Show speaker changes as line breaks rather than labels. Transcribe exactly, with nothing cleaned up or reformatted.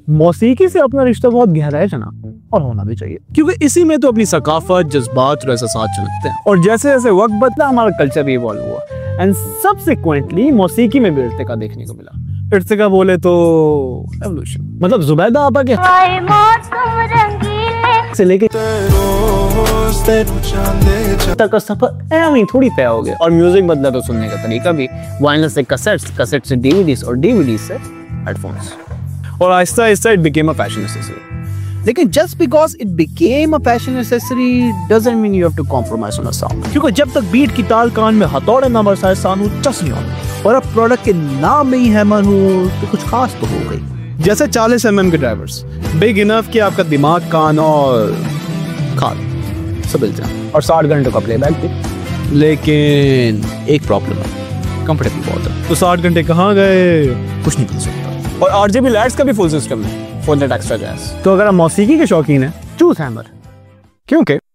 मौसीकी से अपना रिश्ता बहुत गहरा है जना, और होना भी चाहिए, क्योंकि इसी में तो अपनी सकाफत, जज्बात और एहसास चलते हैं। और जैसे जैसे वक्त बदला हमारा कल्चर भी इवॉल्व हुआ एंड सबसिक्वेंटली मौसीकी में भी इर्तिका देखने को मिला। इर्तिका बोले तो एवोल्यूशन, मतलब जुबैदा आपा के से लेके तक का सफर ऐਵੇਂ थोड़ी तय हो गया। और म्यूजिक बदला तो सुनने का तरीका भी, वाइनल से कैसेट्स, कैसेट से डीवीडीज और डीवीडीज से हेडफोन्स, और आहिस्ता आहिस्ता it became a fashion accessory. लेकिन just because it became a fashion accessory doesn't mean you have to compromise on a sound, क्योंकि जब तक बीट की ताल कान में हथौड़े ना बरसाए सानू चस नहीं होती, और अब प्रोडक्ट के नाम में ही हैमर हो तो कुछ खास तो हो गई। जैसे चालीस एम एम के ड्राइवर्स, बिग इनफ कि आपका दिमाग, कान और खान सब मिल जाए, और साठ घंटे का प्लेबैक भी। लेकिन एक प्रॉब्लम है, कंफर्टेबल बहुत है। तो साठ घंटे कहाँ गए, कुछ नहीं कर सकता। और आरजीबी लाइट्स का भी फुल सिस्टम है फॉर दैट एक्स्ट्रा जैज़। तो अगर आप मौसीकी के शौकीन हैं, चूज हैमर, क्योंकि